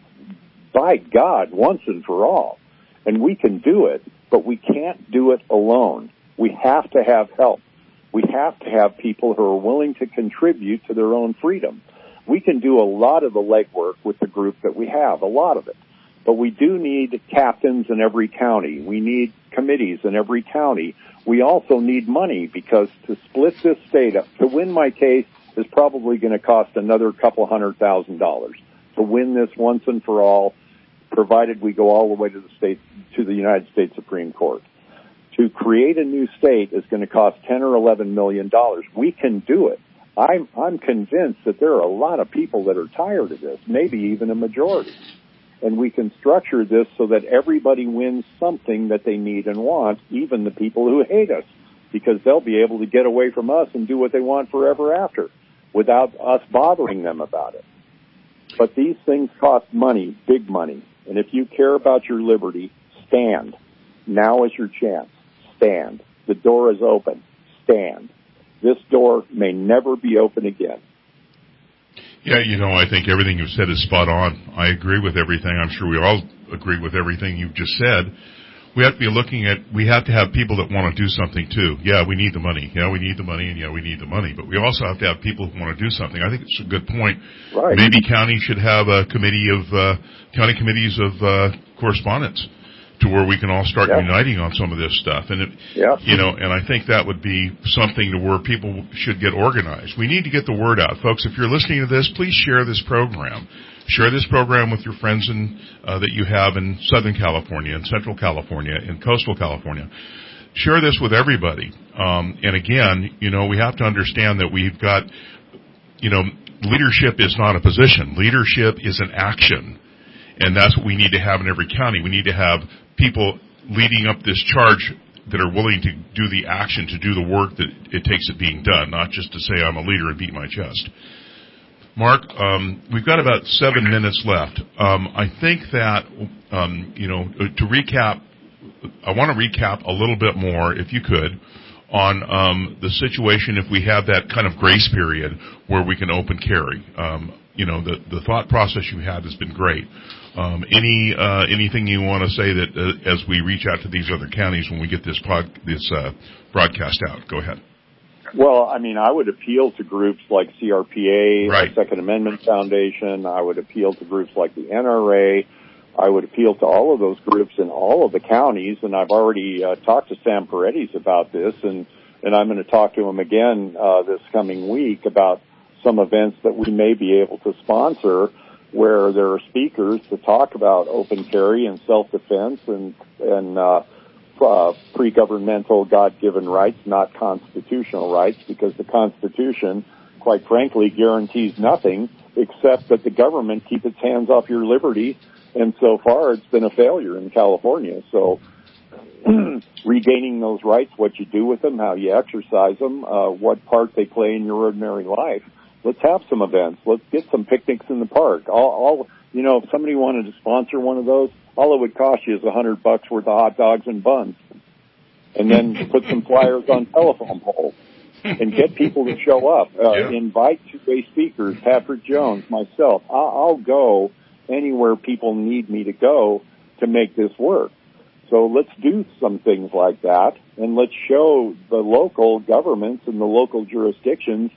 by God, once and for all. And we can do it, but we can't do it alone. We have to have help. We have to have people who are willing to contribute to their own freedom. We can do a lot of the legwork with the group that we have, a lot of it. But we do need captains in every county. We need committees in every county. We also need money because to split this state up, to win my case is probably going to cost another couple hundred thousand dollars. To win this once and for all, provided we go all the way to the state, to the United States Supreme Court. To create a new state is going to cost ten or eleven million dollars. We can do it. I'm, I'm convinced that there are a lot of people that are tired of this, maybe even a majority. And we can structure this so that everybody wins something that they need and want, even the people who hate us, because they'll be able to get away from us and do what they want forever after without us bothering them about it. But these things cost money, big money. And if you care about your liberty, stand. Now is your chance. Stand. The door is open. Stand. This door may never be open again. Yeah, you know, I think everything you've said is spot on. I agree with everything. I'm sure we all agree with everything you've just said. We have to be looking at, we have to have people that want to do something too. Yeah, we need the money. Yeah, we need the money, and yeah, we need the money. But we also have to have people who want to do something. I think it's a good point. Right. Maybe county should have a committee of, uh, county committees of, uh, correspondence to where we can all start yep. uniting on some of this stuff. And, it, yep. you know, and I think that would be something to where people should get organized. We need to get the word out. Folks, if you're listening to this, please share this program. Share this program with your friends in, uh, that you have in Southern California, in Central California, in Coastal California. Share this with everybody. Um, and again, you know, we have to understand that we've got, you know, leadership is not a position. Leadership is an action. And that's what we need to have in every county. We need to have people leading up this charge that are willing to do the action, to do the work that it takes it being done, not just to say I'm a leader and beat my chest. Mark, um, we've got about seven minutes left. Um, I think that, um, you know, to recap, I want to recap a little bit more, if you could, on um, the situation if we have that kind of grace period where we can open carry. Um, you know, the, the thought process you had has been great. Um, any uh, anything you want to say that uh, as we reach out to these other counties when we get this pod, this uh, broadcast out? Go ahead. Well, I mean, I would appeal to groups like C R P A, right. the Second Amendment Foundation. I would appeal to groups like the N R A. I would appeal to all of those groups in all of the counties, and I've already uh, talked to Sam Paredes about this, and, and I'm going to talk to him again uh, this coming week about some events that we may be able to sponsor where there are speakers to talk about open carry and self-defense and, and uh, uh, pre-governmental God-given rights, not constitutional rights, because the Constitution, quite frankly, guarantees nothing except that the government keep its hands off your liberty, and so far it's been a failure in California. So regaining those rights, what you do with them, how you exercise them, uh, what part they play in your ordinary life. Let's have some events. Let's get some picnics in the park. All, all, you know, if somebody wanted to sponsor one of those, all it would cost you is a hundred bucks worth of hot dogs and buns. And then put some flyers on telephone poles and get people to show up. Uh, yeah. Invite two-way speakers, Patrick Jones, myself. I'll, I'll go anywhere people need me to go to make this work. So let's do some things like that, and let's show the local governments and the local jurisdictions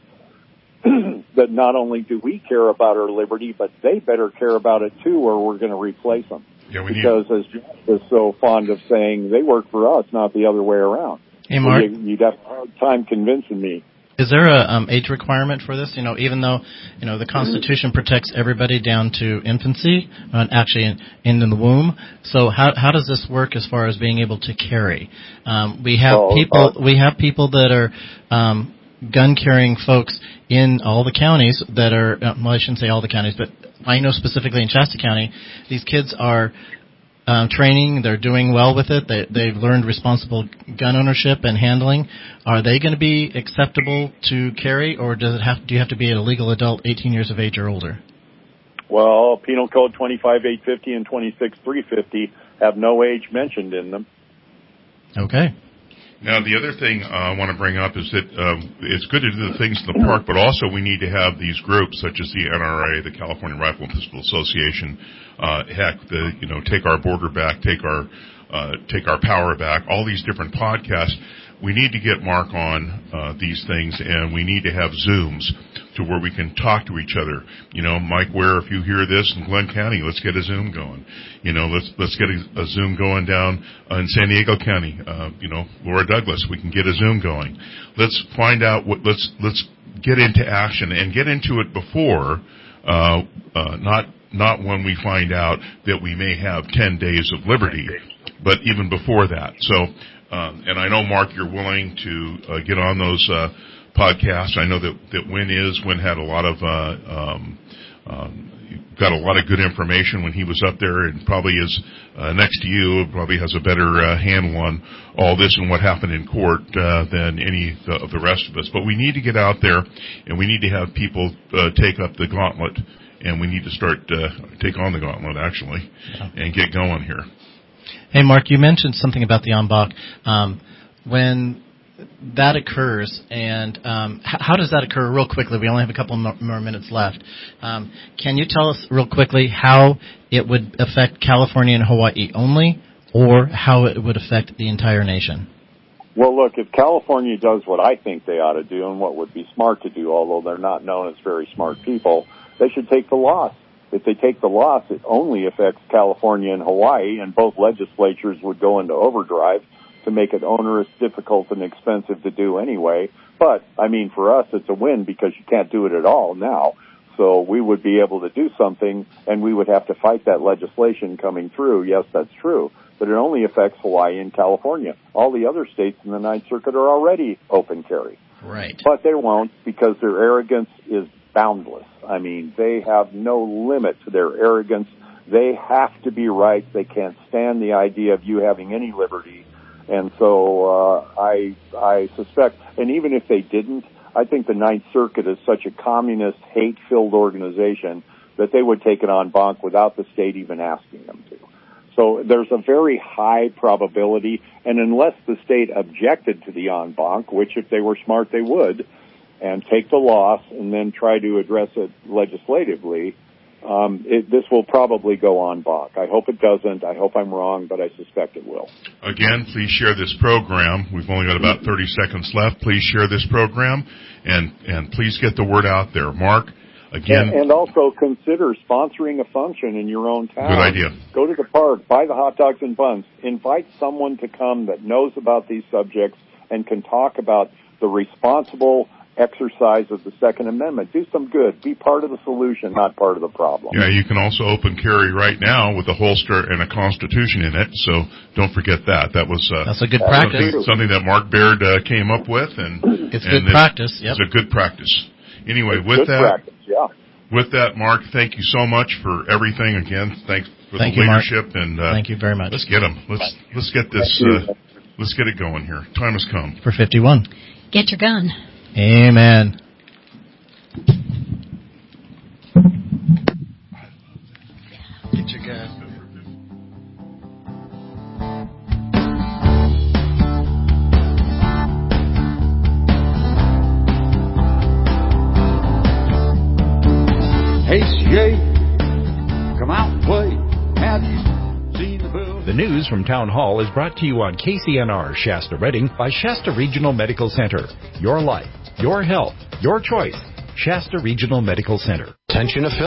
that not only do we care about our liberty, but they better care about it too, or we're going to replace them. Yeah, we because, need... as Jeff is so fond of saying, they work for us, not the other way around. Hey, Mark. So you, you'd have a hard time convincing me. Is there a um, age requirement for this? You know, even though you know the Constitution protects everybody down to infancy, uh, actually in, in the womb. So how how does this work as far as being able to carry? Um, we have well, people uh, we have people that are um, gun carrying folks in all the counties that are. Uh, well, I shouldn't say all the counties, but I know specifically in Shasta County, these kids are. Um, training, they're doing well with it. They, they've learned responsible gun ownership and handling. Are they going to be acceptable to carry, or does it have? Do you have to be a legal adult, eighteen years of age or older? Well, Penal Code twenty-five eight fifty and twenty-six three fifty have no age mentioned in them. Okay. Now, the other thing uh, I want to bring up is that um, it's good to do the things in the park, but also we need to have these groups such as the N R A, the California Rifle and Pistol Association, uh, heck, the you know, Take Our Border Back, Take Our uh, Take Our Power Back, all these different podcasts. We need to get Mark on uh, these things, and we need to have Zooms to where we can talk to each other. You know, Mike Ware, if you hear this in Glenn County, let's get a Zoom going. You know, let's let's get a, a Zoom going down uh, in San Diego County. Uh, you know, Laura Douglas, we can get a Zoom going. Let's find out what. Let's let's get into action and get into it before, uh, uh, not not when we find out that we may have ten days of liberty, but even before that. So. Um, and I know, Mark, you're willing to uh, get on those uh, podcasts. I know that, that Win is. Win had a lot of, uh, um, um, got a lot of good information when he was up there, and probably is uh, next to you, probably has a better uh, handle on all this and what happened in court uh, than any of the rest of us. But we need to get out there, and we need to have people uh, take up the gauntlet, and we need to start, uh, take on the gauntlet, actually, and get going here. Hey, Mark, you mentioned something about the en banc. Um, when that occurs, and um, h- how does that occur real quickly? We only have a couple more minutes left. Um, can you tell us real quickly how it would affect California and Hawaii only, or how it would affect the entire nation? Well, look, if California does what I think they ought to do and what would be smart to do, although they're not known as very smart people, they should take the loss. If they take the loss, it only affects California and Hawaii, and both legislatures would go into overdrive to make it onerous, difficult, and expensive to do anyway. But, I mean, for us, it's a win because you can't do it at all now. So we would be able to do something, and we would have to fight that legislation coming through. Yes, that's true. But it only affects Hawaii and California. All the other states in the Ninth Circuit are already open carry. Right. But they won't because their arrogance is boundless. I mean, they have no limit to their arrogance. They have to be right. They can't stand the idea of you having any liberty. And so uh, I I suspect, and even if they didn't, I think the Ninth Circuit is such a communist, hate-filled organization that they would take it en banc without the state even asking them to. So there's a very high probability, and unless the state objected to the en banc, which if they were smart they would, and take the loss and then try to address it legislatively, um, it, this will probably go en banc. I hope it doesn't. I hope I'm wrong, but I suspect it will. Again, please share this program. We've only got about thirty seconds left. Please share this program, and, and please get the word out there. Mark, again... And, and also consider sponsoring a function in your own town. Good idea. Go to the park, buy the hot dogs and buns, invite someone to come that knows about these subjects and can talk about the responsible exercise of the Second Amendment. Do some good. Be part of the solution, not part of the problem. Yeah, you can also open carry right now with a holster and a Constitution in it, so don't forget that. That was uh, That's a good something, practice. something that Mark Baird uh, came up with, and it's and good practice. Yep. It's a good practice. Anyway, it's with good that, practice, yeah. With that, Mark, thank you so much for everything. Again, thanks for thank the you, leadership, Mark. and uh, thank you very much. Let's get them. Let's let's get this. Uh, let's get it going here. Time has come for fifty-one. Get your gun. Amen. Get your gun. Hey, C A, come out and play. Have you seen the bill? The The news from Town Hall is brought to you on K C N R Shasta Redding by Shasta Regional Medical Center. Your life, your health, your choice. Shasta Regional Medical Center. Attention affiliates.